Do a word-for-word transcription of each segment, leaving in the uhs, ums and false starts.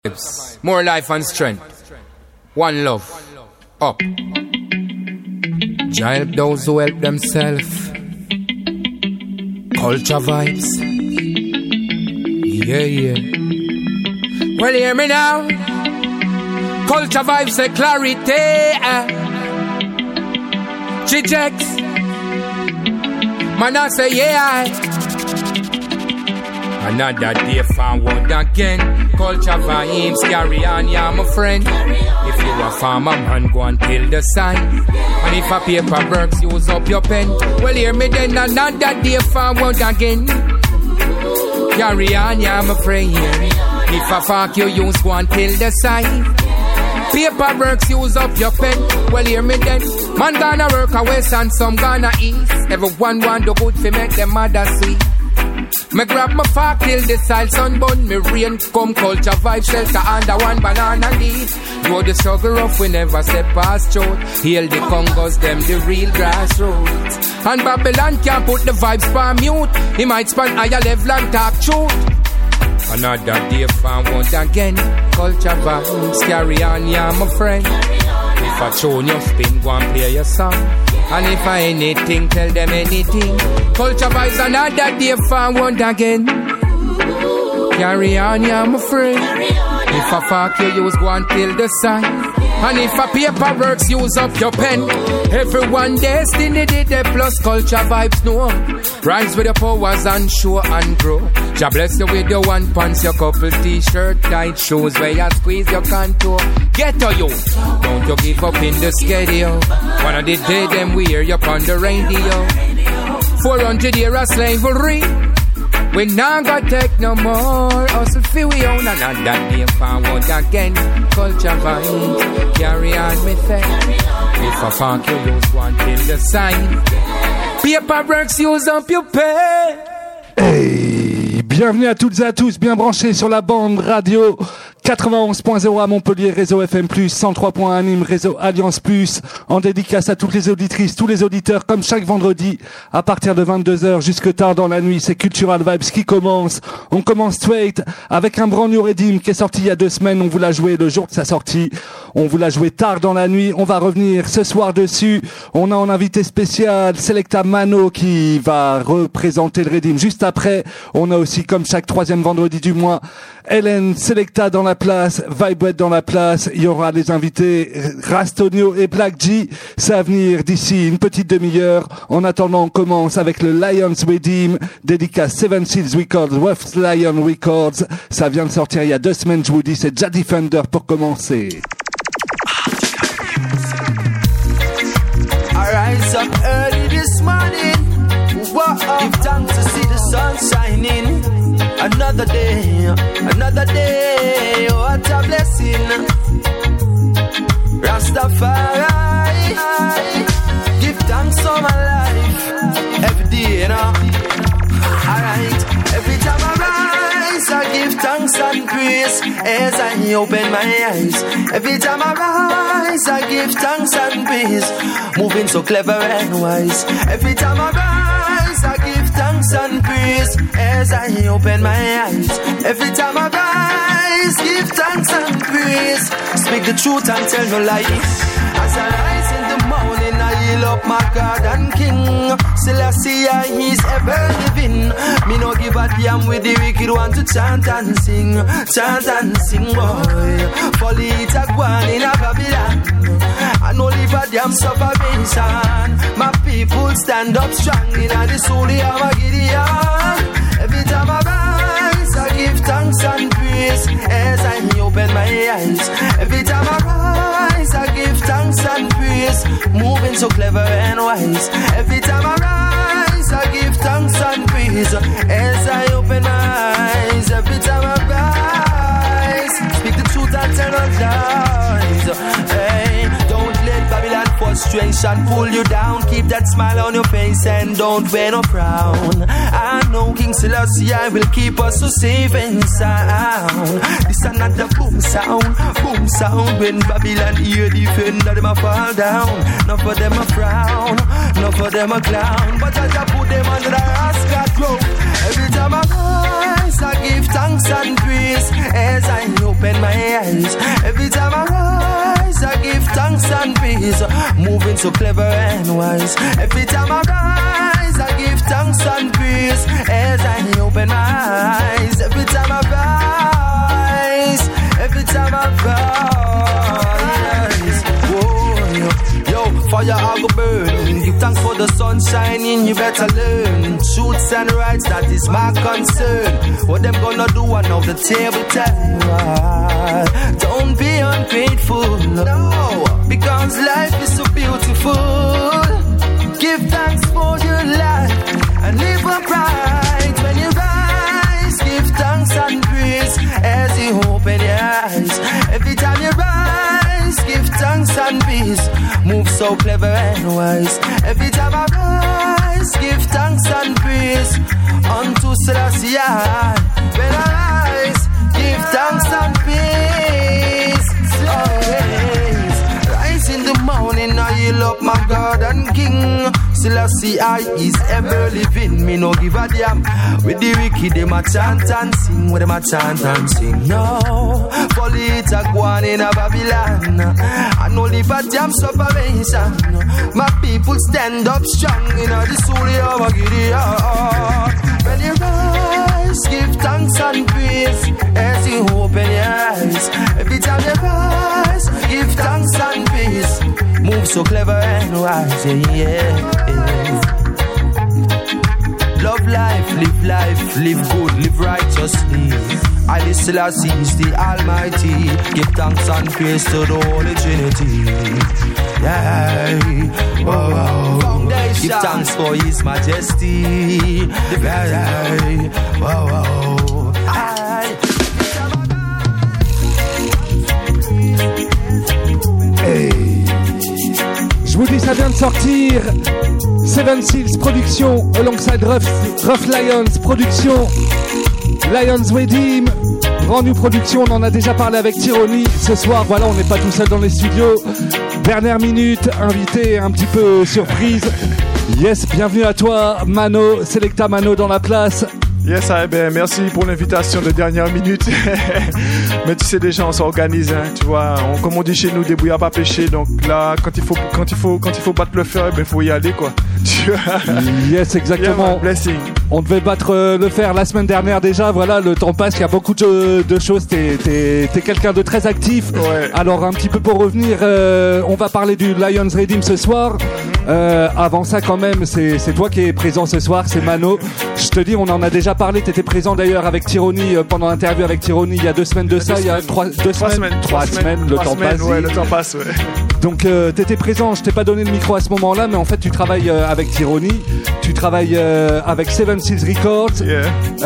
More life and strength. One love. Up. Jah help those who help themselves. Culture vibes. Yeah, yeah. Well, hear me now. Culture vibes say clarity. G-Jex. Man, I say yeah. Another day forward again. Culture vibes carry on, yeah, my friend. If you a farmer man, go and till the sign. And if a paper works, use up your pen. Well, hear me then, another day forward again. Carry on, yeah, my friend. If a fuck you use, go and till the sign. Paper works, use up your pen. Well, hear me then. Man gonna work a west and some gonna east. Everyone want the good fi make them mother sweet. Me grab my fork till the soil sunburn. Me rain come culture vibe shelter under one banana leaf. Know the struggle rough, we never step past throat. Hail the Congos, them the real grassroots. And Babylon can't put the vibes for mute. He might span higher level and talk truth. Another day forward again. Culture vibes carry on, yeah, my friend. If I tune your spin, go and play your song. And if I anything, tell them anything. Culture vibes another day forward again. Carry on, yeah, my friend. If I fuck you, use go and till the sign. And if a paper works, use up your pen. Everyone destiny did the plus culture vibes no. Rise with the powers and show and grow. Jah bless you with your one pants, your couple t-shirt, tight shoes where you squeeze your contour. Get to you, don't you give up in the schedule. One of the day them we hear you on the radio. four hundred years of slavery. We not gonna take no more. Hustle feel we own another day forward again. Culture vibes, carry on me say. If a funk you use one till the sign. Paper works, use up your pen. Hey, bienvenue à toutes et à tous, bien branchés sur la bande radio quatre-vingt-onze point zéro à Montpellier, réseau F M plus, cent trois point un à Nîmes, réseau Alliance plus, en dédicace à toutes les auditrices, tous les auditeurs, comme chaque vendredi, à partir de vingt-deux heures jusque tard dans la nuit, c'est Cultural Vibes qui commence. On commence straight avec un brand new Redeem qui est sorti il y a deux semaines, on vous l'a joué le jour de sa sortie, on vous l'a joué tard dans la nuit, on va revenir ce soir dessus, on a un invité spécial, Selecta Mano, qui va représenter le Redeem juste après, on a aussi, comme chaque troisième vendredi du mois, Hélène Selecta dans la place, Vibewet dans la place, il y aura les invités Rastonio et Black G, c'est à venir d'ici une petite demi-heure. En attendant, on commence avec le Lions Redeem, dédicace Seven Seals Records, West Lion Records, ça vient de sortir il y a deux semaines, je vous dis, c'est Jah Defender pour commencer. I rise up early this morning, whoa, give thanks to see the sun shining. Another day, another day, what a blessing. Rastafari, give thanks for my life, every day, you know. Alright, every time I rise, I give thanks and praise as I open my eyes. Every time I rise, I give thanks and praise, moving so clever and wise. Every time I rise, I give thanks and praise as I open my eyes. Every time I rise, give thanks and praise. Speak the truth and tell no lies. As I rise in the morning, I heal up my God and King. Selassie, he's ever living. Me no give a damn with the wicked one to chant and sing, chant and sing, boy. Folly it a gwan in a Babylon. I no live a damn sufferation. My people stand up strong in a the soul of a Gideon. Every time I rise, I give thanks and praise as I open my eyes. Every time I rise, I give thanks and praise, moving so clever and wise. Every time I rise, I give thanks and praise as I open my eyes. Every time I rise, speak the truth and tell no lies. Hey, don't let Babylon frustration pull you down. Keep that smile on your face and don't wear no frown. I know King Selassie will keep us so safe and sound. This another boom sound, boom sound. When Babylon hear defender, them a fall down. None for them a frown, none for them a clown. But I just put them under the rascal throne. Every time I rise, rise, I give thanks and praise as I open my eyes. Every time I rise, I give thanks and praise. Moving so clever and wise. Every time I rise, I give thanks and praise as I open my eyes. Every time I rise, every time I rise. Whoa, yo, yo, fire I go burn. Give thanks for the sun shining, you better learn. Truths and rights, that is my concern. What them gonna do, I know the table tell you. Don't be ungrateful, no, because life is so beautiful. Give thanks for your life and live upright. When you rise, give thanks and praise as you open your eyes. Every time you rise, give thanks and peace. Move so clever and wise. Every time I rise, give thanks and praise unto Selassie. When I rise, give thanks and peace. Always rise in the morning, I heal up my God and King. Selassie I is ever living. Me no give a damn. With the wicked them a chant and sing. With them a chant and sing. No, police a go on in a Babylon. I no live a damn separation. My people stand up strong in a the soul of a Gideon. When you rise, give thanks and praise as you open your eyes. Every time you rise, give thanks and praise. Move so clever and wise, yeah, yeah, yeah. Love life, live life, live good, live righteously. Haile Selassie is the Almighty. Give thanks and praise to the Holy Trinity. Yeah, oh, oh. Give thanks for His Majesty. Yeah, yeah, oh, oh. Hey. Je vous dis, ça vient de sortir. Seven Seals Production, alongside Rough, Rough Lions Production, Lions Redeem, Brand New Production. On en a déjà parlé avec Tyranny. Ce soir, voilà, on n'est pas tout seul dans les studios. Dernière minute, invité un petit peu surprise. Yes, bienvenue à toi, Mano, Selecta Mano dans la place. Yes, ah, ben, merci pour l'invitation de dernière minute. Mais tu sais déjà, on s'organise, hein, tu vois. On, comme on dit chez nous, débrouillard pas péché. Donc là, quand il faut, quand il faut, quand il faut battre le fer, ben faut y aller, quoi. Yes, exactement. Yeah, blessing. On devait battre euh, le fer la semaine dernière déjà. Voilà, le temps passe, il y a beaucoup de, de choses. T'es, t'es, t'es quelqu'un de très actif. Ouais. Alors un petit peu pour revenir, euh, on va parler du Lions Redeem ce soir. Euh, avant ça, quand même, c'est, c'est toi qui es présent ce soir, c'est Mano. Je te dis, on en a déjà parlé. T'étais présent d'ailleurs avec Tyranny euh, pendant l'interview avec Tyranny il y a deux semaines de ça. Il y a trois, deux trois semaines, semaines, trois trois semaines. semaines Le trois temps semaines, passe. Ouais, le temps passe. Ouais. Donc euh, t'étais présent. Je t'ai pas donné le micro à ce moment-là, mais en fait tu travailles euh, avec Tyranny. Tu travailles euh, avec Seven Seals Records. Yeah.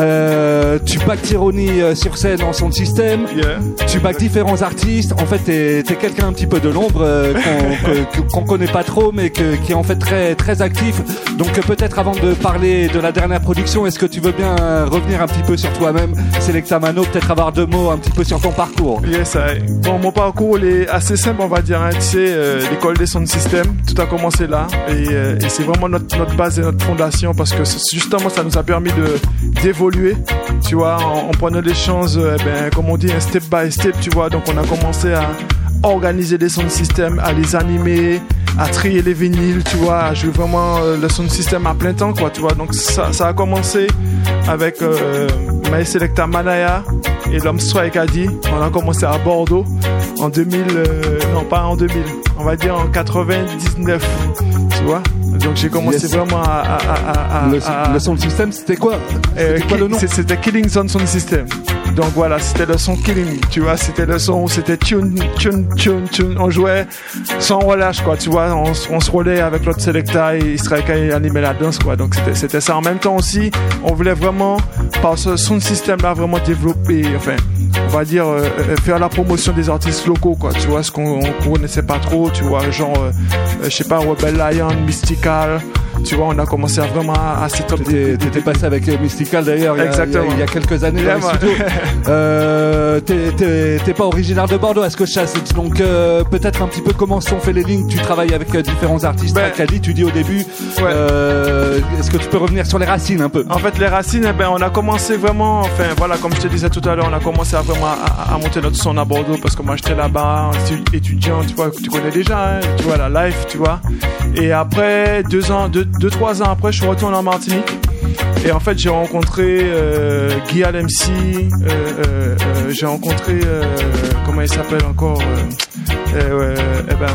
Euh, tu back Tyranny euh, sur scène en son système. Yeah. Tu back différents artistes. En fait, t'es, t'es quelqu'un un petit peu de l'ombre euh, qu'on, que, qu'on connaît pas trop, mais que, qui est en fait très très actif. Donc euh, peut-être avant de parler de la dernière production, est-ce que tu veux bien euh, revenir un petit peu sur toi-même, Selecta Mano, peut-être avoir deux mots un petit peu sur ton parcours. Yes, I. Bon, mon parcours il est assez simple, on va dire. Hein. Tu sais, euh, l'école des sound systems, tout a commencé là, et, euh, et c'est vraiment notre notre base et notre fondation parce que justement ça nous a permis de d'évoluer, tu vois, en, en prenant les choses, euh, ben comme on dit, un step by step, tu vois. Donc on a commencé à organiser des sound systems, à les animer, à trier les vinyles, tu vois, à jouer vraiment euh, le sound system à plein temps, quoi, tu vois. Donc ça, ça a commencé avec euh, My Selecta Manaya et l'homme Strike a dit. On a commencé à Bordeaux en deux mille, euh, non pas en deux mille, on va dire en quatre-vingt-dix-neuf, tu vois. Donc j'ai commencé yes. vraiment à, à, à, à, le, à... le sound system, c'était quoi, c'était euh, quoi le nom? C'était Killing Zone Sound System. Donc voilà, c'était le son Killing, tu vois, c'était le son où c'était tune, tune, tune, tune, on jouait sans relâche, quoi, tu vois, on, on se roulait avec l'autre Selecta et Strike et animait la danse, quoi. Donc c'était, c'était ça. En même temps aussi, on voulait vraiment, par ce sound system là, vraiment développer, enfin, on va dire, euh, faire la promotion des artistes locaux, quoi, tu vois, ce qu'on on connaissait pas trop, tu vois, genre, euh, je sais pas, Rebel Lion, Mystical, Tu vois, on a commencé à vraiment à, à setup. T'étais, t'étais passé avec Mystical d'ailleurs, il y, a, il, y a, il y a quelques années yeah, dans les studios. euh, t'es, t'es, t'es pas originaire de Bordeaux, à ce que je sache. Donc euh, peut-être un petit peu comment sont fait les lignes. Tu travailles avec euh, différents artistes. Ben, Acadie, tu dis au début. Ouais. Euh, est-ce que tu peux revenir sur les racines un peu? En fait, les racines, eh ben, on a commencé vraiment, enfin voilà, comme je te disais tout à l'heure, on a commencé à vraiment à, à monter notre son à Bordeaux parce que moi j'étais là-bas, étudiant, tu vois, tu connais déjà, hein, tu vois la life, tu vois. Et après deux ans, deux, deux trois ans après, je suis retourné en Martinique. Et en fait, j'ai rencontré euh, Guy Al M C, euh, euh, euh, j'ai rencontré euh, comment il s'appelle encore, euh, euh, eh ben.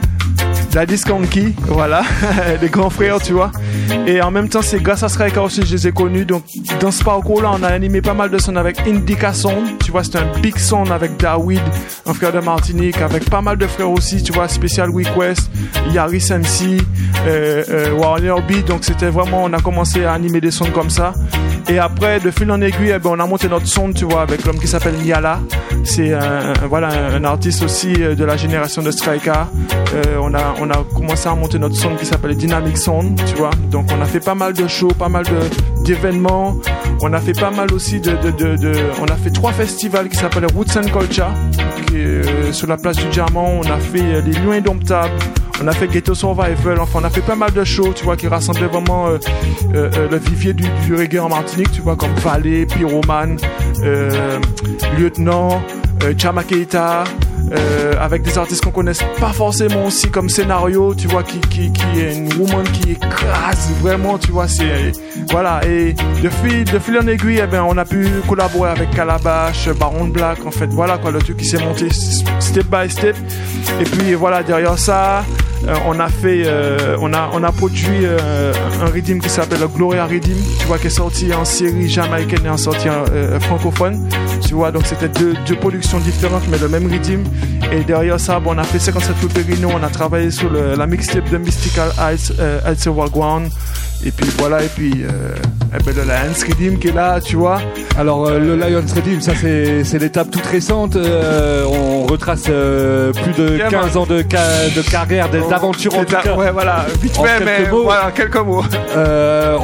Daddy Skanky, voilà, les grands frères, tu vois. Et en même temps, c'est grâce à Striker aussi que je les ai connus. Donc, dans ce parcours-là, on a animé pas mal de sons avec Indica Sound. Tu vois, c'est un big sound avec Dawid, un frère de Martinique, avec pas mal de frères aussi, tu vois, Special Request, Yaris M C, euh, euh, Warner B. Donc, c'était vraiment, on a commencé à animer des sons comme ça. Et après, de fil en aiguille, eh ben, on a monté notre son, tu vois, avec l'homme qui s'appelle Niala. C'est un, un, voilà, un, un artiste aussi de la génération de Striker. Euh, on a, on a commencé à monter notre son qui s'appelle Dynamic Sound, tu vois. Donc, on a fait pas mal de shows, pas mal de, d'événements. On a fait pas mal aussi de, de, de, de on a fait trois festivals qui s'appellent Roots and Culture, qui est euh, sur la place du Diamant. On a fait euh, les Lions Indomptables. On a fait Ghetto Survival, enfin on a fait pas mal de shows, tu vois, qui rassemblaient vraiment euh, euh, le vivier du, du reggae en Martinique, tu vois, comme Valley, Pyroman, euh, Lieutenant, euh, Chama Keita, euh, avec des artistes qu'on connaisse pas forcément aussi, comme Scénario, tu vois, qui, qui, qui est une woman qui écrase vraiment, tu vois, c'est, voilà, et de fil, de fil en aiguille, eh ben, on a pu collaborer avec Calabash, Baron Black, en fait, voilà, quoi, le truc qui s'est monté step by step, et puis, voilà, derrière ça, Euh, on a fait, euh, on a, on a produit euh, un rhythm qui s'appelle Gloria Rhythm, tu vois, qui est sorti en série jamaïcaine et en sortie euh, francophone, tu vois, donc c'était deux, deux productions différentes mais le même rhythm. Et derrière ça, bon, on a fait cinquante-sept Périno, on a travaillé sur le, la mixtape de Mystical Heights, euh, Heights Over Ground. Et puis voilà, et puis euh, eh ben, le Lions Redeem qui est là, tu vois. Alors euh, le Lions Redeem, ça c'est, c'est l'étape toute récente. Euh, on retrace euh, plus de yeah, quinze man. ans de, ca- de carrière, des oh, aventures en tout cas. Ouais, voilà, vite fait, mais mots. voilà, quelques mots. Euh,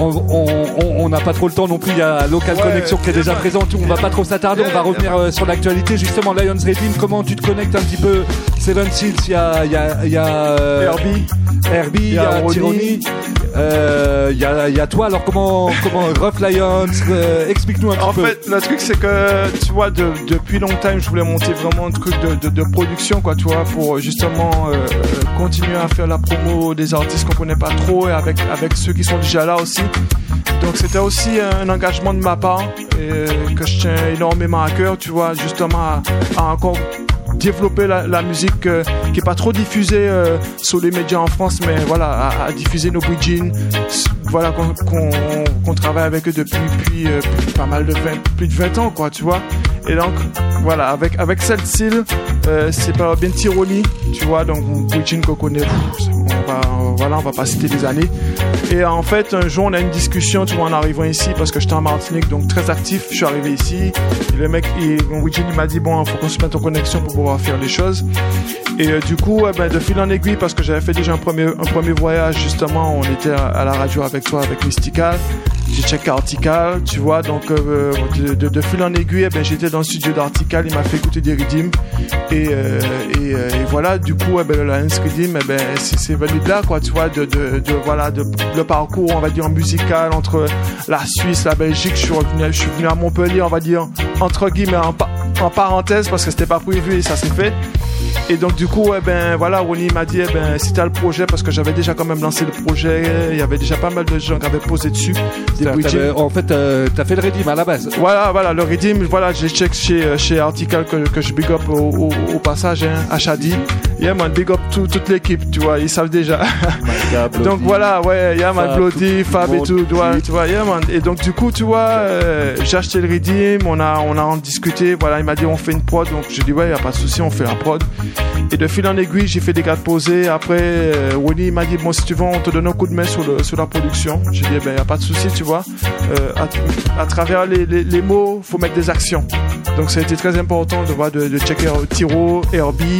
on n'a pas trop le temps non plus, il y a Local ouais, Connection qui est déjà présente, on va pas trop s'attarder, yeah, on va revenir yeah, euh, sur l'actualité. Justement, Lions Redeem, comment tu te connectes un petit peu? Seven Seals, il y a, y a, y a euh, Herbie, Herbie, il y a Tyranny. Il euh, y, a, y a toi, alors comment, comment Rough Lions, euh, explique-nous un petit en peu. En fait, le truc c'est que, tu vois, de, depuis longtemps, je voulais monter vraiment un truc de, de, de production, quoi, tu vois, pour justement euh, continuer à faire la promo des artistes qu'on connaît pas trop et avec, avec ceux qui sont déjà là aussi. Donc c'était aussi un engagement de ma part et, que je tiens énormément à cœur, tu vois, justement à, à encore développer la, la musique euh, qui est pas trop diffusée euh, sur les médias en France, mais voilà, à, à diffuser nos Bridging, voilà, qu'on, qu'on, qu'on travaille avec eux depuis, depuis, euh, depuis pas mal de vingt, plus de vingt ans, quoi, tu vois. Et donc, voilà, avec, avec cette style, euh, c'est pas bien Tyranny, tu vois, donc Bridging qu'on connaît, on va, voilà, on va pas citer des années. Et en fait, un jour, on a une discussion, tu vois, en arrivant ici, parce que j'étais en Martinique, donc très actif, je suis arrivé ici, et le mec, il, il m'a dit, bon, il faut qu'on se mette en connexion pour pouvoir faire les choses. Et euh, du coup, eh ben, de fil en aiguille, parce que j'avais fait déjà un premier, un premier voyage, justement, on était à, à la radio avec toi, avec Mystical, j'ai checké Artical, tu vois, donc euh, de, de, de fil en aiguille, eh ben, j'étais dans le studio d'Artical, il m'a fait écouter des rythmes, et, euh, et, euh, et voilà, du coup, eh ben, le Lions Redeem, eh ben, c'est, c'est venu de là, quoi, tu vois, de, de, de voilà, de, le parcours, on va dire, musical entre la Suisse, la Belgique, je suis revenu, je suis venu à Montpellier, on va dire, entre guillemets, en, en parenthèse, parce que c'était pas prévu et ça s'est fait. Et donc du coup, eh ben voilà, Ronnie m'a dit, eh ben si t'as le projet, parce que j'avais déjà quand même lancé le projet, il y avait déjà pas mal de gens qui avaient posé dessus. Des en fait, euh, t'as fait le Redeem à la base. Voilà, voilà, le Redeem, voilà, j'ai check chez chez Article que, que je big up au, au, au passage, hein, à Shadi. Yeah man, big up tout, toute l'équipe, tu vois, ils savent déjà. God, donc voilà, ouais, yeah man, Bloody, Fab et tout, tu vois, tu vois, yeah man. Et donc du coup, tu vois, euh, j'ai acheté le Redeem, on a on a en discuté, voilà, il m'a dit on fait une prod, donc j'ai dit ouais, y a pas de souci, on fait la prod. Et de fil en aiguille, j'ai fait des gars de posés. Après, euh, Winnie m'a dit, bon, si tu veux, on te donne un coup de main sur, le, sur la production. J'ai dit, eh ben, y a pas de souci, tu vois. Euh, à, à travers les, les, les mots, faut mettre des actions. Donc, ça a été très important de voir, de, de checker Tiro, Herbie,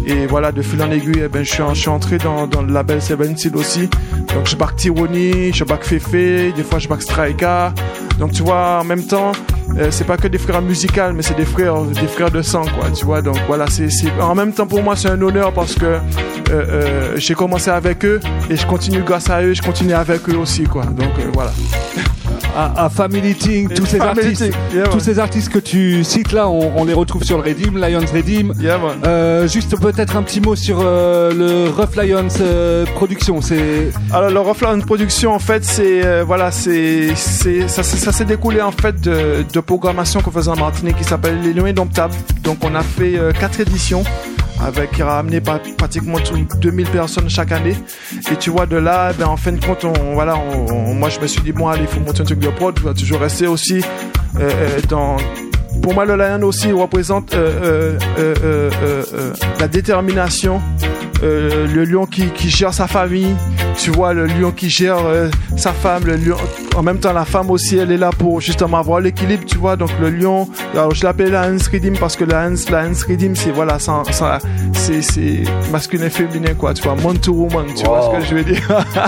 Et voilà, de fil en aiguille, eh ben, je suis, je suis entré dans, dans le label Seven Seal aussi. Donc, je back Tyranny, je back Fefe, des fois, je back Striker. Donc, tu vois, en même temps, euh, c'est pas que des frères musicaux, mais c'est des frères, des frères de sang, quoi, tu vois. Donc, voilà, c'est, c'est, en même temps, pour moi, c'est un honneur parce que, euh, euh, j'ai commencé avec eux et je continue grâce à eux, je continue avec eux aussi, quoi. Donc, euh, voilà. À, à Family Ting, tous ces artistes, yeah, tous ces artistes que tu cites là, on, on les retrouve sur le Redeem, Lions Redeem. Yeah, euh, juste peut-être un petit mot sur euh, le Rough Lions euh, Production. C'est alors le Rough Lions Production, en fait, c'est euh, voilà, c'est c'est ça, ça s'est découlé en fait de, de programmation qu'on faisait en Martinique qui s'appelle Les Lions Indomptables. Donc on a fait euh, quatre éditions. Avec, qui a ramené pratiquement deux mille personnes chaque année. Et tu vois, de là, ben, en fin de compte, on, voilà, on, on, moi, je me suis dit, bon, allez, il faut monter un truc de prod. Je dois toujours rester aussi, euh, dans, pour moi, le Lion aussi représente, euh, euh, euh, euh, euh, la détermination, euh, le lion qui, qui gère sa famille, tu vois, le lion qui gère euh, sa femme, le lion, en même temps, la femme aussi, elle est là pour justement avoir l'équilibre, tu vois. Donc, le lion, alors je l'appelle la Lions Redeem parce que la Lions, la Lions Redeem, c'est, voilà, ça, ça, c'est, c'est masculin et féminin, quoi, tu vois, man to woman, tu wow. vois ce que je veux dire.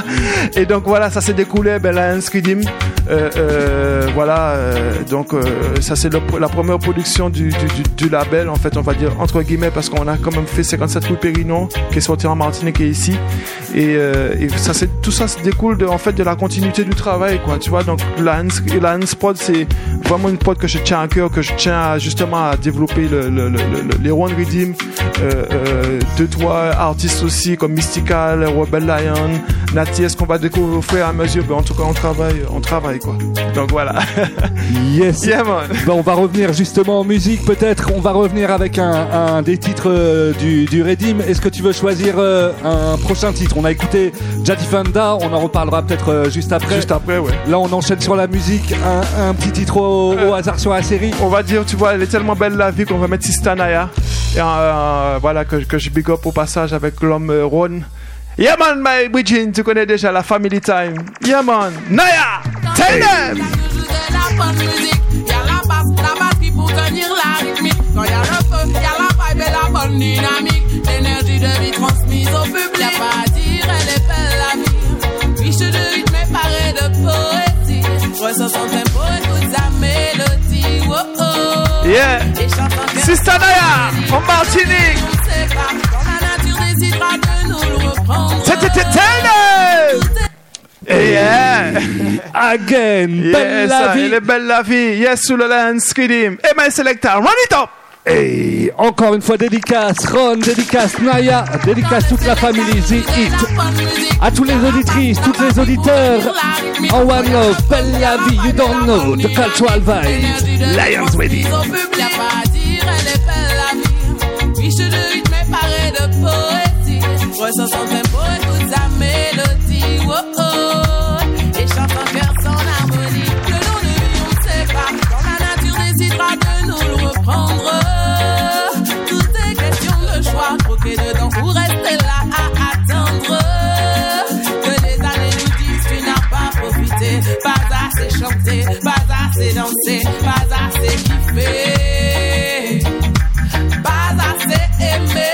Et donc, voilà, ça s'est découlé, ben, la Lions Redeem, euh, euh, voilà, euh, donc, euh, ça, c'est le, la première production du, du, du, du label, en fait, on va dire, entre guillemets, parce qu'on a quand même fait cinquante-sept rue Périnon, qui est sorti en Martinique et ici. Et, euh, et ça, c'est, tout ça se découle de, en fait, de la continuité du travail, quoi, tu vois. Donc, la Lions Prod, c'est vraiment une prod que je tiens à cœur, que je tiens à, justement à développer le, le, le, le, les One Redeem, euh, euh, deux, trois artistes aussi, comme Mystical, Rebel Lion, Nati, est-ce qu'on va découvrir au fur et à mesure? Ben, en tout cas, on travaille, on travaille, quoi. Donc, voilà. Yes. Yeah, man. Ben, on va revenir justement en musique, peut-être. On va revenir avec un, un des titres euh, du, du Redeem. Est-ce que tu veux choisir euh, un prochain titre? On a écouté Jadifanda, on en reparlera peut-être euh, juste après. Juste après, ouais. Là, on enchaîne sur la musique. Un, un petit titre au, euh, au hasard sur la série. On va dire, tu vois, elle est tellement belle la vie qu'on va mettre Sista Naya. Et euh, voilà, que, que je big up au passage avec l'homme euh, Ron. Yeah man, my Bridging, tu connais déjà la Family Time. Yeah man, Naya, tell them. Y'a la basse, la batterie pour tenir la rythmique. Quand y'a le feu, y'a la vibe et la bonne dynamique. L'énergie de vie transmise au public. Y'a pas à dire, elle est belle la vie. Riche de rythme et parée de poésie. Ressens son tempo, écoute sa mélodie. Oh oh. Yeah. Sista Naya, en Martinique. On sait pas quand la nature décidera de nous le reprendre. C'était telle. Yeah. Again. Yes, Belle la vie. Elle est belle la vie. Yes, sous le Lions Redeem. Et my selector, run it up. Et encore une fois, dédicace Ron, dédicace Naya, dédicace toute la famille The Hit. À tous les auditrices, tous les auditeurs. En One Love, belle la vie, you don't know, the cultural vibe. Lions Redeem. Riche de rythme et parée de poésie. Ressens son tempo, écoute sa mélodie. Oh oh. Et chante en cœur son harmonie. Le nom de lui, on ne sait pas. Quand la nature décidera de nous le reprendre. Tout est question de choix. Croquer dedans ou rester là à attendre. Que les années nous disent tu n'as pas profité. Pas assez chanté, pas assez dansé, pas assez kiffé. Pas assez aimé.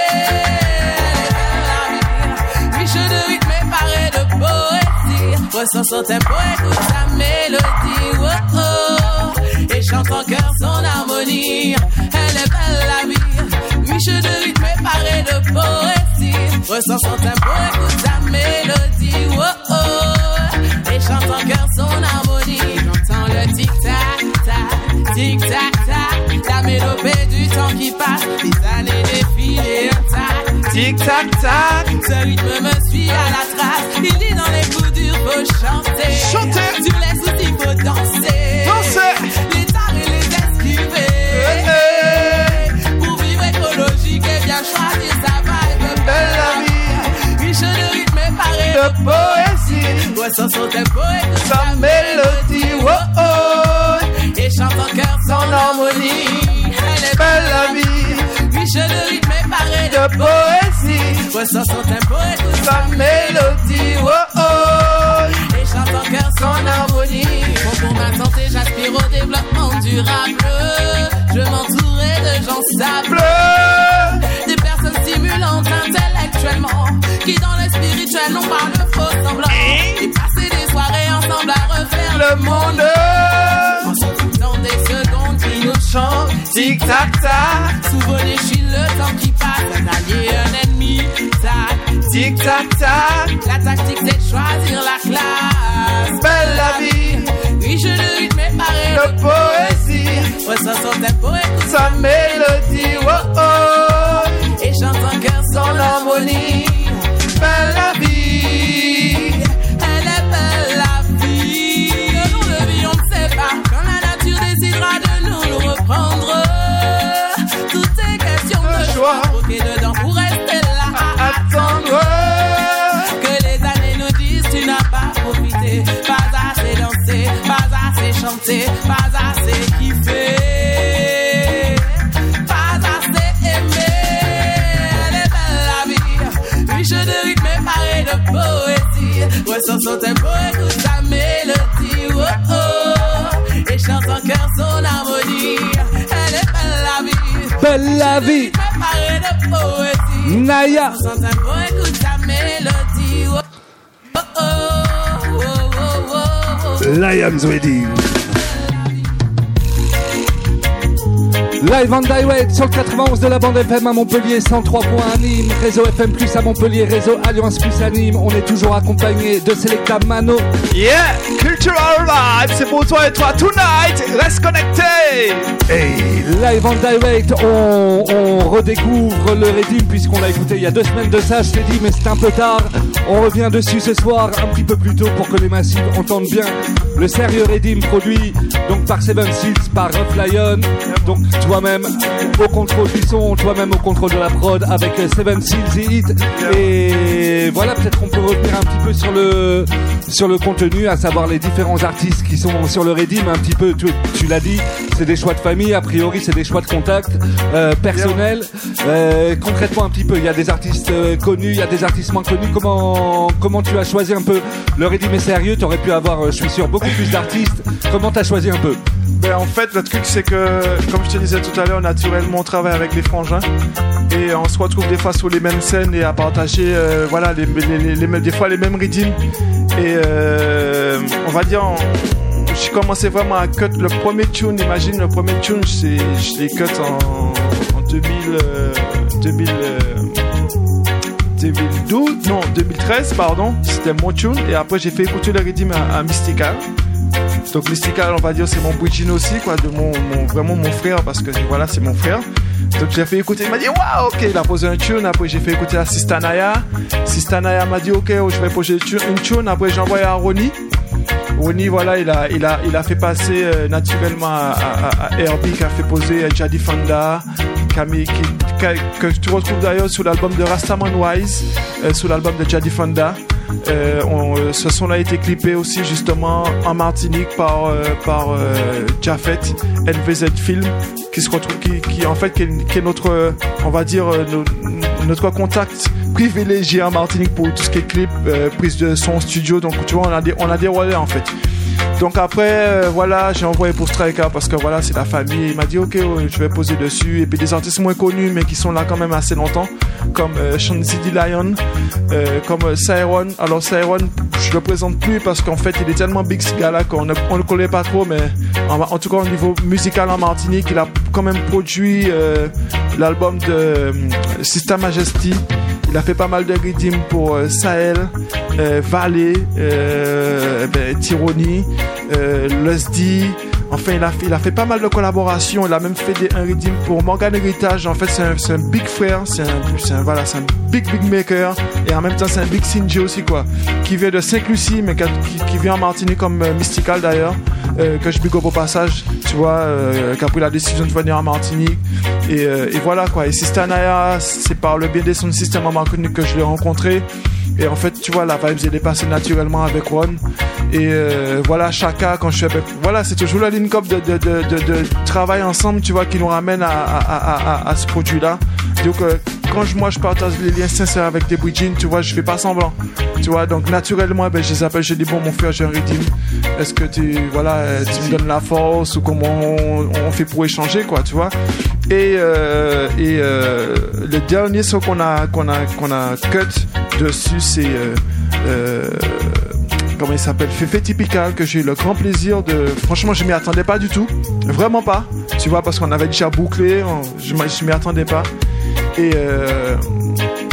Riche de rythme et parée de poésie. Ressens son tempo, écoute sa mélodie. Oh oh. Et chante en cœur son harmonie. Elle est belle la vie. Riche de rythme et parée de poésie. Ressens son tempo, écoute sa mélodie. Oh oh. Et chante en cœur son harmonie. J'entends le tic-tac-tac, tic-tac-tac. La mélopée du temps qui passe, les années défilent un tac. Tic-tac-tac, ce rythme me suit à la trace. Il dit dans les coups durs, faut chanter. Chanter. Sur les soucis, faut danser. Danser. Les tares et les esquiver. Hey, hey. Pour vivre écologique et bien choisir sa vibe. Belle la vie. Riche de rythme et parée De poésie. Ressens son tempo, écoute Sa mélodie. Oh oh. et chante en cœur son harmonie. Elle est Belle la vie. riche de rythme et parée De poésie. Ressens son tempo, écoute Sa mélodie. Oh oh. et chante en cœur son harmonie. Bon, pour ma santé, j'aspire au développement durable. Je m'entourais de gens sables, Bleu. des personnes stimulantes tac tac. La tactique c'est de choisir la classe. Belle la vie, riche de rythme et paré de poésie. Ressent son tempo, écoute sa mélodie, oh oh. et chante en cœur Son harmonie. Belle la vie, elle est belle la vie. Nous le vie on ne sait pas quand la nature décidera de nous le reprendre. Tout est question de choix. Bloqué dedans pour rester là à attendre que les années nous disent tu n'as pas profité, pas assez dansé, pas assez chanté, pas assez kiffé, pas assez aimé. Elle est belle la vie, riche de rythme et parée de poésie. Ressent son tempo, écoute sa mélodie, oh oh, et chante en cœur son harmonie. Elle est belle la vie, Belle la vie. parée de poésie. Naya. Ressent son tempo, écoute sa mélodie, oh oh, oh oh, oh oh, oh. Lions Wedding. Live and direct sur le quatre-vingt-onze de la bande F M à Montpellier, cent trois point un Nîmes, réseau F M plus à Montpellier, réseau Alliance plus à Nîmes. On est toujours accompagné de Selecta Mano. Yeah, Cultural Live, c'est pour toi et toi tonight. Reste connecté. Hey, live and direct, on, on redécouvre le Redim puisqu'on l'a écouté il y a deux semaines de ça. Je t'ai dit, mais c'est un peu tard. On revient dessus ce soir, un petit peu plus tôt pour que les massifs entendent bien le sérieux Redim produit donc par Seven Seals, par Rough Lion. Donc toi-même au contrôle du son, toi-même au contrôle de la prod avec Seven Seals et Hit. Et voilà, peut-être qu'on peut revenir un petit peu sur le sur le contenu, à savoir les différents artistes qui sont sur le Redim. Un petit peu, tu, tu l'as dit, c'est des choix de famille, a priori c'est des choix de contact euh, personnels. Euh, concrètement un petit peu, il y a des artistes euh, connus, il y a des artistes moins connus. Comment comment tu as choisi un peu le Redim est sérieux? Tu aurais pu avoir, euh, je suis sûr, beaucoup plus d'artistes. Comment tu as choisi un peu? Ben en fait, le truc c'est que, comme je te disais tout à l'heure, naturellement on travaille avec des frangins et on se retrouve des fois sur les mêmes scènes et à partager, euh, voilà, les, les, les, les, des fois les mêmes rythmes. Et euh, on va dire, j'ai commencé vraiment à cut le premier tune. Imagine, le premier tune, c'est, je l'ai cut en, en deux mille, euh, deux mille, euh, deux mille douze, non, deux mille treize, pardon. C'était mon tune et après j'ai fait écouter le rythme à, à Mystical. Donc Mystical, on va dire, c'est mon bridging aussi, quoi, de mon, mon, vraiment mon frère, parce que voilà, c'est mon frère. Donc j'ai fait écouter, il m'a dit waouh, ok, il a posé un tune. Après j'ai fait écouter à Sistanaya. Sistanaya m'a dit ok, je vais poser une tune. Après j'ai envoyé à Ronnie. Ronnie, voilà, il a, il a, il a fait passer euh, naturellement à, à, à Herbie, qui a fait poser Jadi Fonda, Camille, qui, qui, que tu retrouves d'ailleurs sur l'album de Rastaman Wise, euh, sur l'album de Jadi Fonda. Euh, on, ce son-là a été clippé aussi justement en Martinique par euh, par euh, Jafet N V Z Film, qui se retrouve, qui, qui en fait qui est, qui est notre, on va dire no, notre contact privilégié en Martinique pour tout ce qui est clip, euh, prise de son studio. Donc tu vois, on a des on a des relais en fait. Donc après, euh, voilà, j'ai envoyé pour Striker parce que voilà, c'est la famille. Il m'a dit ok, ouais, je vais poser dessus. Et puis des artistes moins connus mais qui sont là quand même assez longtemps, comme euh, Sean City Lion, euh, comme euh, Cyron. Alors Cyron, je le présente plus parce qu'en fait, il est tellement big ce gars-là qu'on ne on le connaît pas trop, mais en, en tout cas au niveau musical en Martinique, il a quand même produit euh, l'album de euh, Sister Majesty. Il a fait pas mal de rythmes pour euh, Sahel, euh, Valley, euh, ben, Tyranny, euh, Lusdy. Enfin, il a, fait, il a fait pas mal de collaborations. Il a même fait des, un rythme pour Morgan Heritage. En fait, c'est un, c'est un big frère. C'est un, c'est un, voilà, c'est un big, big maker. Et en même temps, c'est un big Sinji aussi, quoi. Qui vient de Saint-Lucie, mais qui, qui vient en Martinique comme euh, Mystical d'ailleurs. Euh, que je big up au passage, tu vois, euh, qui a pris la décision de venir en Martinique. Et, euh, et voilà, quoi. Et Sistanaya, c'est par le biais de son système en Martinique que je l'ai rencontré. Et en fait, tu vois, la vibe, elle est passée naturellement avec Ron. Et euh, voilà, Chaka, quand je suis avec... Voilà, c'est toujours la link-up de, de, de, de, de travail ensemble, tu vois, qui nous ramène à, à, à, à, à ce produit-là. Donc, euh, quand je, moi, je partage les liens sincères avec des bridging, tu vois, je fais pas semblant. Tu vois, donc naturellement, ben, je les appelle, je dis, bon, mon frère, j'ai un rythme. Est-ce que tu, voilà, tu me donnes la force ou comment on, on fait pour échanger, quoi, tu vois. Et, euh, et euh, le dernier son qu'on a, qu'on a, qu'on a cut dessus, c'est... Euh, euh, comment il s'appelle, Féfé Typical, que j'ai eu le grand plaisir de... Franchement, je m'y attendais pas du tout. Vraiment pas. Tu vois, parce qu'on avait déjà bouclé. On... Je, je m'y attendais pas. Et, euh...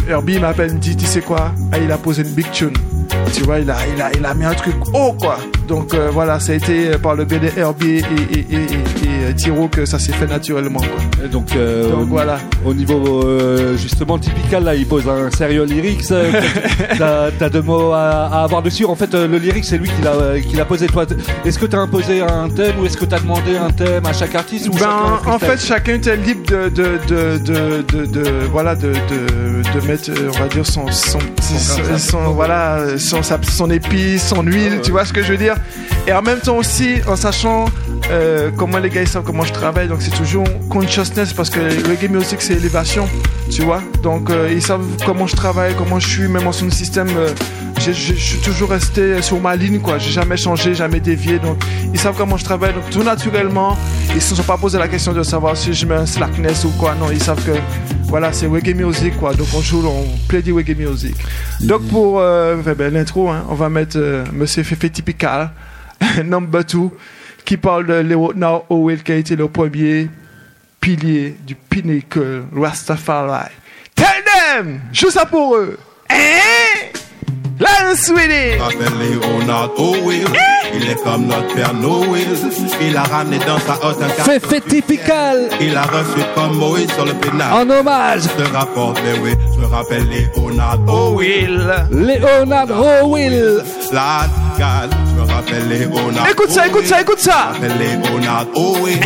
Herbie m'appelle, me dit, tu sais quoi, ah, il a posé une big tune. Tu vois, il a, il a, il a mis un truc haut, quoi. Donc euh, voilà, ça a été par le biais de Herbie et, et, et, et, et Tiro que ça s'est fait naturellement, quoi. Et donc, euh, donc au, voilà. Au niveau euh, justement typical, là, il pose un sérieux lyrics. Euh, t'as, t'as deux mots à, à avoir dessus. En fait, euh, le lyrics, c'est lui qui l'a, euh, qui l'a posé. Toi, est-ce que t'as imposé un thème ou est-ce que t'as demandé un thème à chaque artiste ou ben, chacun en fait, chacun était libre de, de, de, de, de, de voilà, de, de, de mettre, on va dire, son, son, son, son, son voilà, son, sa, son épice, son huile, ouais. Tu vois ce que je veux dire. Et en même temps aussi, en sachant euh, comment les gars ils savent comment je travaille, donc c'est toujours consciousness parce que le reggae music c'est élévation, tu vois. Donc euh, ils savent comment je travaille, comment je suis, même en son système. Euh, je suis toujours resté sur ma ligne, quoi. J'ai jamais changé, jamais dévié. Donc ils savent comment je travaille. Donc tout naturellement, ils ne se sont pas posé la question de savoir si je mets un slackness ou quoi. Non, ils savent que voilà, c'est reggae music, quoi. Donc on joue, on play du reggae music. Donc pour euh, ben, l'intro, hein, on va mettre euh, Monsieur Fefe Typical, number two, qui parle de Leonard Howell, qui a été le premier pilier du Pinnacle Rastafari. Tell them, joue ça pour eux. Hein? Lance with it. Appelle Leonard Howell, il est comme notre père Noël. Il a ramené dans sa hotte un Fefe Typical. Il a reçu comme Moïse sur le pénal. En hommage. Je te rapporte, mais oui, je me rappelle Leonard Howell. Leonard Howell. La gale, je me rappelle Leonard. Écoute ça, écoute ça, écoute ça. Je me rappelle Leonard Howell.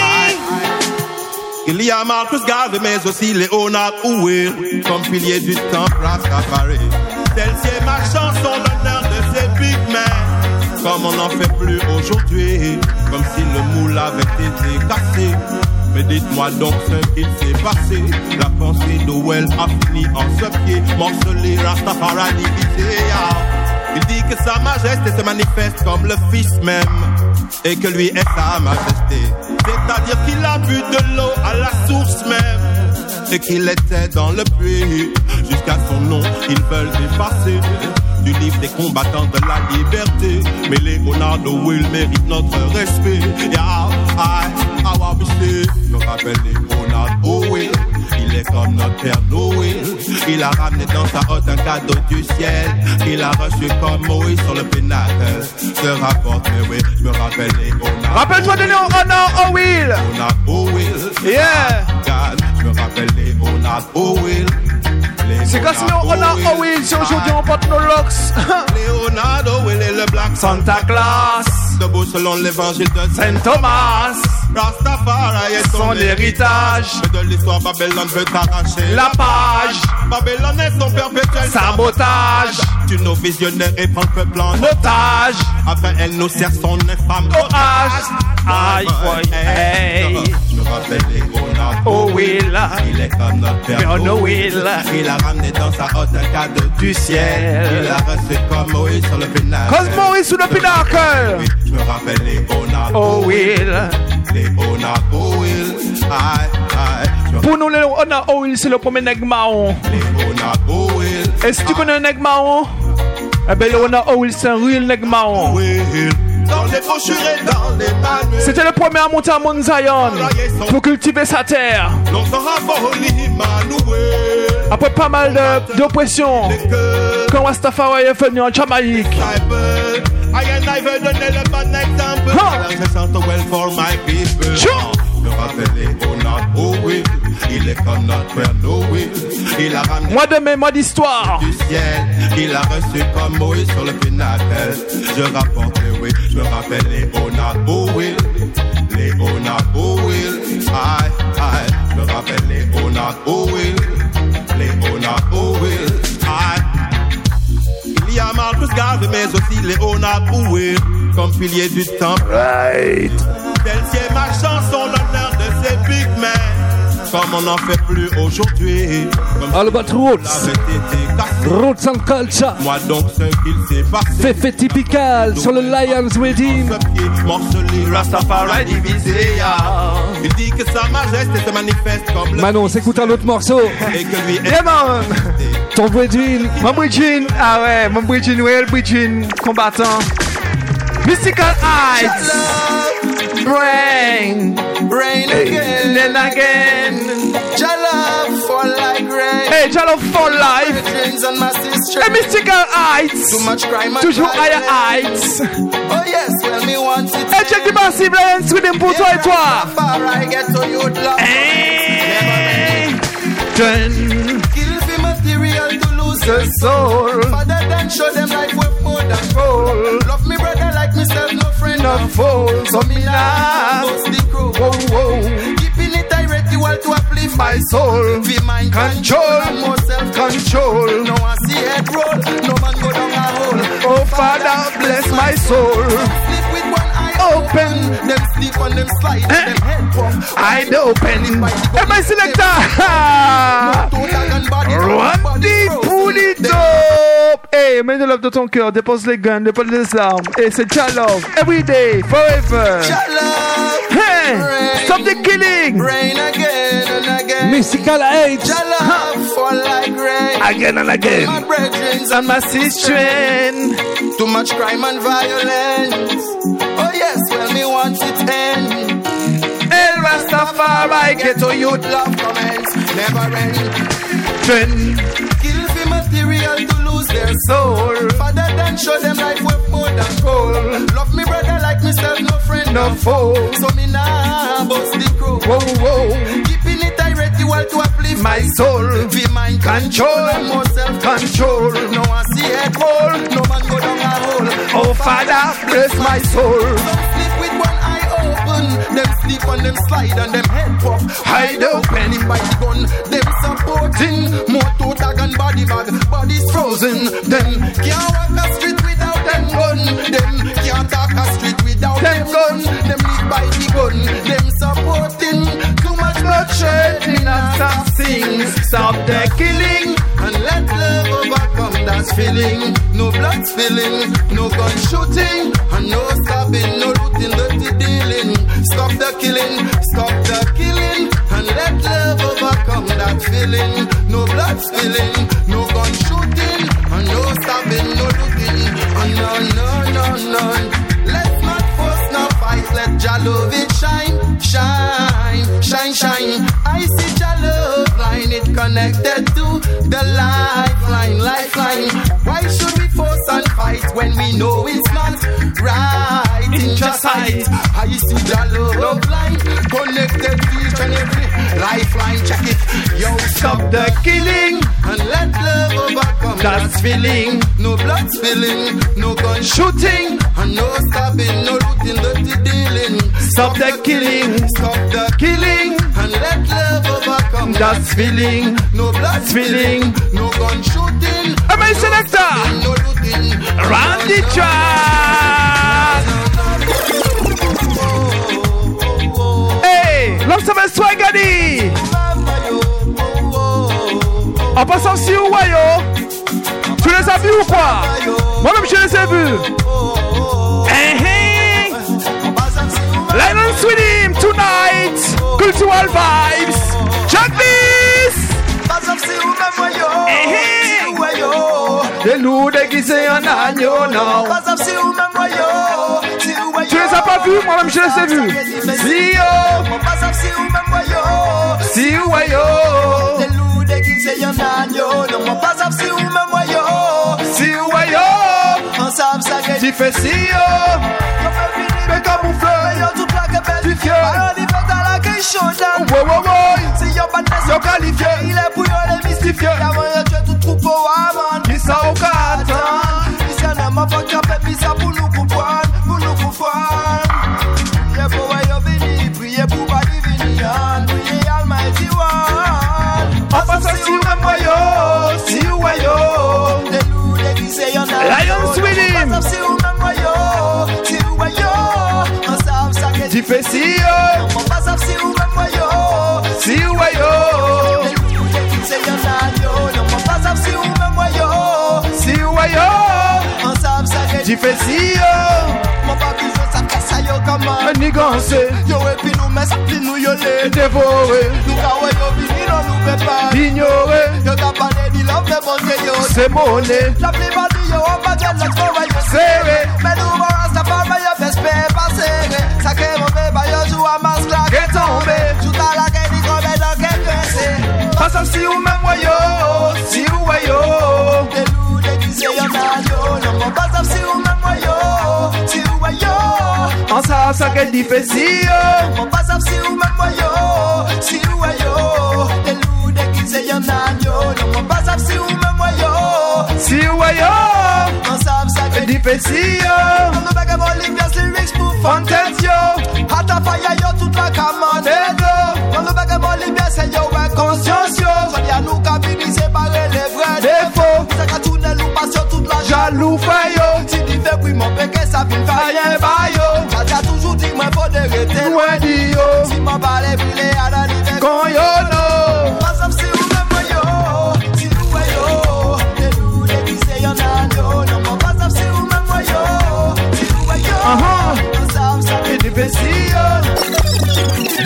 Il y a Marcus Garvey, mais aussi Leonard Howell, comme pilier du temple Rastafari. Celle-ci est ma chanson, l'honneur de ces big men. Comme on n'en fait plus aujourd'hui, comme si le moule avait été cassé. Mais dites-moi donc ce qu'il s'est passé. La pensée d'Howell a fini en ce pied, morcelé, Rastafari divisé. Il dit que sa majesté se manifeste comme le fils même, et que lui est sa majesté. C'est-à-dire qu'il a bu de l'eau à la source même, et qu'il était dans le puits. Jusqu'à son nom, ils veulent effacer du livre des combattants de la liberté. Mais Leonard Howell mérite notre respect. Yeah, I, I, I, je me rappelle Leonard Howell. Il est comme notre père Noël. Il a ramené dans sa hotte un cadeau du ciel. Il a reçu comme Moïse sur le pénacle. Je rapporte, mais oui, je me rappelle Leonard. Rappelle-toi de Leonard Howell. Leonard Howell. Yeah. God, je me rappelle Leonard Howell. C'est quand Leonard Howell, c'est aujourd'hui on porte nos locks. Leonard Howell est le Black Santa Claus, debout selon l'évangile de Saint Thomas. Rastafari est son, son héritage. Mais de l'histoire, Babylone veut t'arracher la page. Babylone est son perpétuel sabotage. Tu nos visionnaires et prends le peuple en otage. Enfin, elle nous sert son infâme orage. Aïe, aïe, aïe. Je me rappelle Leonard Howell. Il est comme notre père Noël. Il a ramené dans sa hotte un cadeau du ciel. Il a reçu comme Moïse sur le pénacle. Comme Moïse sur le pénacle. Oui, je me rappelle Leonard Howell. Leonard Howell. Aïe, aïe. Pour nous, Leonard Howell, c'est le premier nègre marron. Leonard Howell. Est-ce que tu connais un nègre marron? Eh bien, Leonard Howell, c'est un real nègre marron. Dans les brochures et dans les manuels. C'était le premier à monter à Mount Zion pour cultiver sa terre. Après pas mal de, d'oppression, quand Rastafari est venu en Jamaïque. I veut donner le bon exemple. Je chante well for my people. Je me rappelle Leonard Howell. Il est comme notre père Noël. Il a ramené moi de mes mots d'histoire du ciel. Il a reçu comme Moïse sur le pénacle. Je rapporte, oui, je me rappelle Leonard Howell. Leonard Howell. Aïe, aïe, je me rappelle Leonard Howell. Leonard Howell. Aïe. Il y a Marcus Garvey, mais aussi Leonard Howell, comme pilier du temple. Right. Celle-ci est ma chanson, l'honneur de ces big men. Comme on n'en fait plus aujourd'hui. Albert Roots. Roots and Culture. Moi donc ce qu'il s'est passé. Fefe Typical sur le Lions Wedding. Morcelé, Rastafari divisé. Il dit que sa majesté se manifeste comme le. Manon, s'écoute un autre morceau. Et que lui est. Yeah, man. Ton Bridgin. Mon Bridgin. Ah ouais, mon Bridgin, ouais, le Bridgin combattant. Mystical Heights. Rain. Rain again and again. Your love fall like rain. Hey, Jalo for life. A mystical heights. Too much crime and toujours higher violence. heights. Oh yes, well me want it. Hey, check the massive lens with him pour toi et toi. Far I get to you'd love. Hey. Then Kill for material to lose the soul. Father than show them life with more than gold. Love me brother like myself, no friend, no foe. So me nah bust the crow. Whoa, whoa. Keeping it direct, you want to uplift My soul. Be mind Control. control, more self Control. No one see head roll, no man go down a hole. Oh, Father, bless my soul. Sleep with one eye Open. Them sleep on them slide, Eh. them head puff. I open. Hey, my selector. Randy, pull it up. Hey, mets de love de ton cœur, dépose les guns, dépose les armes. Et c'est Jah Love, every day, forever. Jah Love, Hey, rain, stop the killing. rain again and again. Mystical H. Jah Love fall like rain. Again and My again. brethren And my sister. too much crime and violence. Oh yes, well me want it end. El Rastafari, get to you. Love comments never end. Trend. Kill for material to lose their Soul. Father than show them life worth more than gold. Love me brother like myself, no friend, No foe. So me nah bust the crow. Whoa, whoa. Keeping it direct, you want to uplift My soul. Be mind Control. and more self Control. No one see head roll, no man go down a hole. Oh, Father, bless my soul. Some sleep with one eye open. Them sleep on them slide and them head pop. Hide open. If by the gun, them supporting. More toe tag and body bag. Body's frozen. Them can't walk a street without them gun. Them can't talk a street without them gun. Them live by the gun. Them supporting. Too much bloodshed. Me not stop sing. Stop the killing. And let love overcome that feeling. No blood spilling, no gun shooting, and no stabbing, no looting, dirty dealing. Stop the killing, stop the killing, and let love overcome that feeling. No blood spilling, no gun shooting, and no stabbing, no looting, and no, no, no, no. Let's not force, no fight, let Jah love it shine, shine, shine, shine. I see Jah love line, it connected to the lifeline, lifeline. Why should we force and fight when we know it's not right in just sight? I see Jah love line connected to each and every lifeline. Check it, yo, Stop the killing. and let love overcome That feeling. No blood spilling, no gun Shooting. and no stabbing, no looting, dirty dealing. Stop the killing. Stop the Killing. and let love overcome That feeling. No blood Feeling. spilling, no gun shooting. Hey, my selector. No looting. Randy Track. Hey, l'ensemble Swagadi. En passant si ou wayo. Tu les as vus ou quoi? Moi-même je les ai vus. Hey, hey. Lionel Swim tonight. Cultural vibes. Check this. Hey, hey. Les loups déguisés en agneau, non. Tu les as pas vus? Moi-même je les ai vus. Si yo. Si wayo. Si wayo. Tu fais si yo. Mais camouflé. Tu fier. Ouais, ouais, ouais. Yo qualifié. Il est pour les mystifier. Tout troupeau à Qui ça au gâteau? Ici on a ma voix qui a fait ça pour nous comprendre, pour nous comprendre. Priez pour yo vini, priez pour pas venir, priez Almighty One. En passant si ou même wayo. Si wayo. Des loups déguisés y'en a. Lions with him. En passant si ou même wayo, si wayo. On savent ça que Tu fais si yo. on passe si ou même wayo. Si wayo. Des loups déguisés y'en a yo. On passe si ou même wayo. Si wayo. On savent ça que Tu fais si yo. mon papi fait ça casse yo comment. Un nigancé. Yo et puis nous mais ça plie nous yo les. Dévoré. Nous ka ouais yo vini non nous fait pas. Ignoré. Yo ka parlé di love de bon yo. C'est monnaie. La plupart du yo on va dire let's go right yo Serré. Mais nous on reste pas mais yo fait spé pas serré. Ça que mon bébé yo joue à masque là. Qu'est tombé. Tout à la gueule di comme dans quelqu'un c'est. Passant si ou même wayo. On savent ça qu'elle dit fait si yo. On pas savoir si ou même moi yo, si ou yo. Des loups déguisés y'en a yo. On pas savoir si ou même moi yo, si ou yo. on savent ça Elle qu'elle dit fait si yo. on ne va pas les lyrics pour Fontaine yo. Hata fire yo toute la commande yo. On ne va pas les bien c'est yo inconscience yo. Je dis à nous qu'à séparer les vrais Des faux. Ça qu'a tourné loup passion toute la Jaloux fait yo. Si tu fais oui mon péché ça vient faire Ba yo. Ça t'a toujours dit moi faut de rester Loin di yo. Si mon balai brûlé à la nuit Kon yo no. pas savoir si ou même moi yo, si ou yo. Des loups déguisés y'en a yo. Non pas savoir si ou même moi yo, si ou yo. Uh-huh. On savent ça Elle dit fait si yo.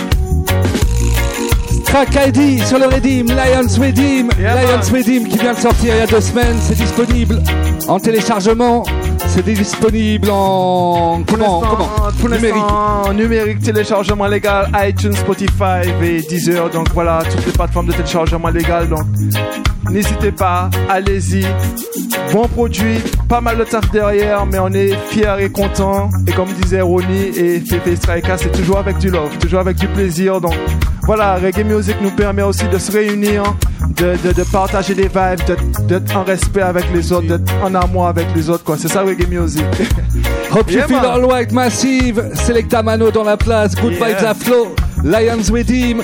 Track I D sur le Redeem, Lions Redeem, Yeah, Lions man. Redeem qui vient de sortir il y a deux semaines, c'est disponible en téléchargement, c'est disponible en comment, Pour comment l'instant, pour numérique. l'instant, numérique, téléchargement légal, iTunes, Spotify et Deezer. Donc voilà, toutes les plateformes de téléchargement légal. Donc n'hésitez pas, allez-y. Bon produit, pas mal de taf derrière, mais on est fiers et contents. Et comme disait Ronnie et Fefe Strika, c'est toujours avec du love, toujours avec du plaisir. Donc voilà, Reggae Music nous permet aussi de se réunir, de, de, de partager des vibes, d'être, d'être en respect avec les autres, d'être en amour avec les autres, quoi. C'est ça Reggae Music. Hope you Yeah, feel man. all right, Massive, Selecta Mano dans la place, Good Yeah. Vibes à Flow, Lions Redeem.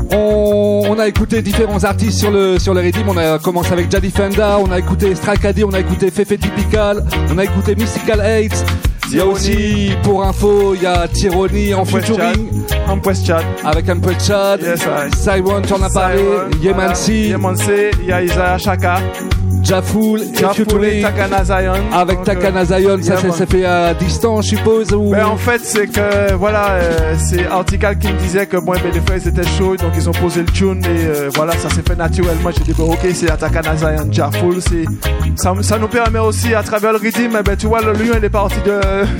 On, on a écouté différents artistes sur le sur le Redeem. On a commencé avec Jadi Fenda, on a écouté Strakadi, on a écouté Fefe Typical, on a écouté Mystical Eight. Il y a Tyranny. aussi, pour info, il y a Tyranny en Press featuring chat. En press chat. avec un peu de Chad. Yes, I. Simon, tu en as parlé. Yemansi, Yemansi, il y a Isaiah Shaka. Jafoul, et Jaffouli, featuring Takana Zion. avec Donc, Takana euh, Zion. Ça, yeah, c'est- man. ça fait à distance, je suppose. Ou... Ben, en fait, c'est que, voilà, euh, c'est Article qui me disait que bon, ben, les frères ils étaient chauds, donc ils ont posé le tune, et euh, voilà, ça s'est fait naturellement. J'ai dit, ben, ok, c'est Takana Zion, Jaffoul, c'est, ça, ça nous permet aussi, à travers le rythme, ben, tu vois, le lion, il est parti de,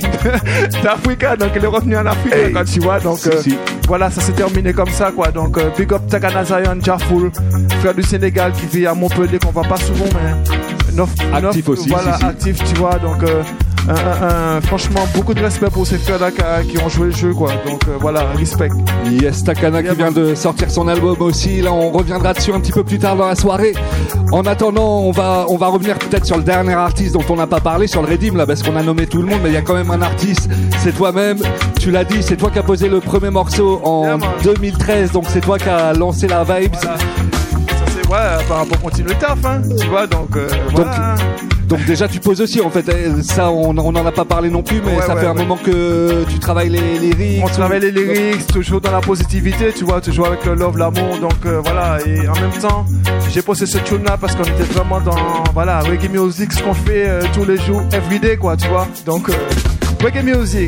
d'Africa, donc il est revenu en Afrique, Hey. quand tu vois, donc, Si, euh, si. voilà, ça s'est terminé comme ça, quoi. Donc, euh, big up Takana Zion, Jaffoul, frère du Sénégal qui vit à Montpellier, qu'on voit pas souvent, mais neuf, Actif neuf, aussi, voilà, si, si. actif, tu vois, donc, euh, un, un, un, franchement, beaucoup de respect pour ces frères-là qui, qui ont joué le jeu, quoi. Donc, euh, voilà, respect. Yes, Takana qui Yeah, vient de sortir son album aussi. Là, on reviendra dessus un petit peu plus tard dans la soirée. En attendant, on va, on va revenir peut-être sur le dernier artiste dont on n'a pas parlé, sur le Redeem, là, parce qu'on a nommé tout le monde, mais il y a quand même un artiste. C'est toi-même. Tu l'as dit, c'est toi qui as posé le premier morceau en Yeah, man. deux mille treize, donc c'est toi qui as lancé la vibe. Voilà. Ça, c'est, ouais, par rapport à continuer le taf, hein, tu vois, donc, euh, voilà. Donc déjà, tu poses aussi, en fait. eh, Ça, on on n'en a pas parlé non plus, mais Ouais, ça ouais, fait un ouais. moment que tu travailles les lyrics. On travaille les lyrics, toujours dans la positivité, tu vois, toujours avec le love, l'amour, donc euh, voilà, et en même temps, j'ai posé ce tune là parce qu'on était vraiment dans, voilà, reggae music, ce qu'on fait euh, tous les jours, everyday, quoi, tu vois, donc, euh, reggae music.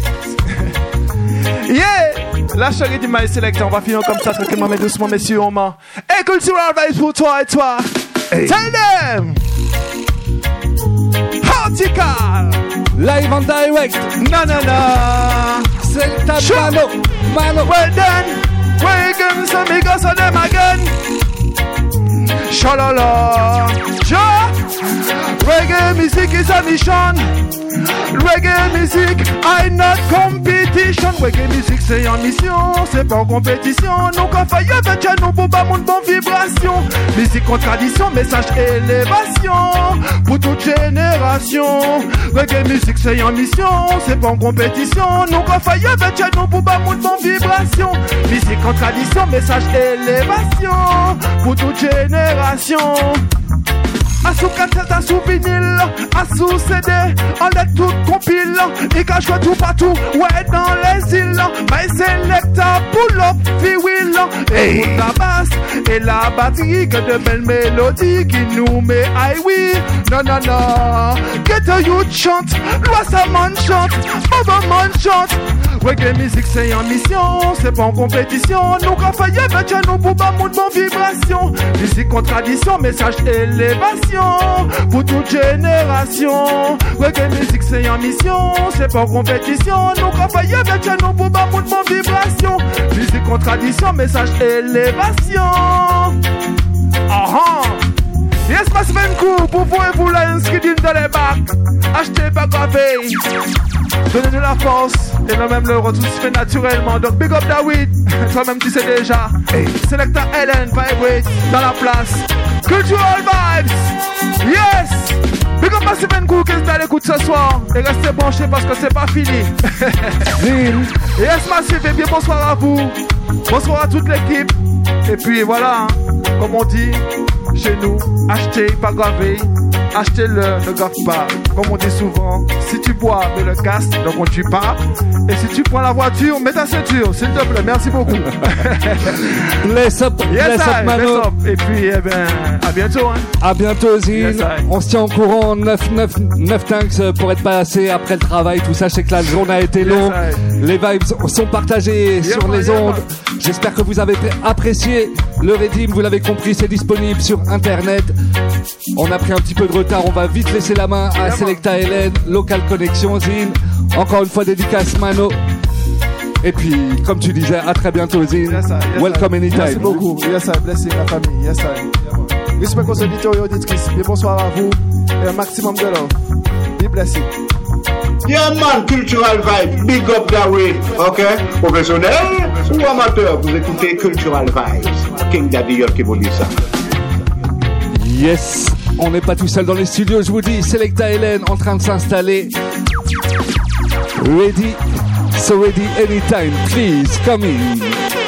Yeah! La chérie du My Select, on va finir comme ça, tranquillement, mais doucement, messieurs, on m'a. Et cultural vibes pour toi et toi! Tell them! Hortical! Live and direct. Na na na! C'est ta Sure. mano. Mano. Well done. Well again, so me go so them again. Shalala. Ja. Reggae music is a mission. Reggae music, I not competition. Reggae music c'est en mission, c'est pas en compétition. Nous quand faille avec nous pour pas mon bon vibration. Musique en tradition, message élévation pour toute génération. Reggae music c'est en mission, c'est pas en compétition. Nous quand faille avec nous pour pas mon bon vibration. Musique en tradition, message élévation pour toute génération. A sous cassette, a sous vinyle, a sous C D, on est tout compile. Et quand je vois tout partout, ouais, dans les îles. My Selecta, pull up, free wheel. Et pour la basse et la batterie, que de belles mélodies qui nous met high, oui. Non, non, non. Get a youth chante, loi ça man chante, over man chante. Reggae music c'est en mission, c'est pas en compétition. Nous quand faille avec nous pour pas mon bon vibration. Musique en tradition, message élévation pour toute génération. Reggae music c'est en mission, c'est pas en compétition. Nous quand faille avec nous pour pas mon bon vibration. Musique en tradition, message élévation. Ah ah. Yes, ma semaine crew. coup pour vous et vous là, inscrits dans les bacs. Achetez pas gravé. Donnez-nous la force. Et là même le retour se fait naturellement. Donc big up David. Toi-même tu sais déjà. Hey. Selecta Helen, Vibrate dans la place. Cultural Vibes. Yes. Big up Massive and Cool qui est à l'écoute ce soir. Et restez branchés parce que c'est pas fini. Yes Massive et bien bonsoir à vous. Bonsoir à toute l'équipe. Et puis voilà, hein, comme on dit chez nous, achetez, pas gravé. Achetez-le, ne gaffe pas. Comme on dit souvent, si tu bois, mets le casque, donc on ne tue pas. Et si tu prends la voiture, mets ta ceinture, s'il te plaît. Merci beaucoup. Laisse up, yes, laisse up, Mano. Laisse up. Et puis, eh ben, à bientôt. Hein. À bientôt, Zine. Yes, on se tient au courant. neuf tanks pour être passé après le travail. Tout ça, je sais que la journée a été longue. Yes, les vibes sont partagées yeah, sur man, les ondes. Yeah, j'espère que vous avez apprécié le Redeem. Vous l'avez compris, c'est disponible sur Internet. On a pris un petit peu de retard, on va vite laisser la main à Selecta Hélène, Local Connection, Zine. Encore une fois, dédicace Mano. Et puis, comme tu disais, à très bientôt, Zine. Yes, yes, welcome yes, anytime. Merci beaucoup. Yes, sir. Blessing la famille. Yes, sir. Respect aux auditeurs et auditrices. Et bonsoir à vous. Et un maximum de love. Be blessed. Yeah, man, Cultural Vibe. Big up that way. OK? Professionnel ou amateur, vous écoutez Cultural Vibes. King Daddy qui vous dit ça. Yes, on n'est pas tout seul dans les studios, je vous dis. Selecta Hélène en train de s'installer. Ready, so ready anytime, please come in.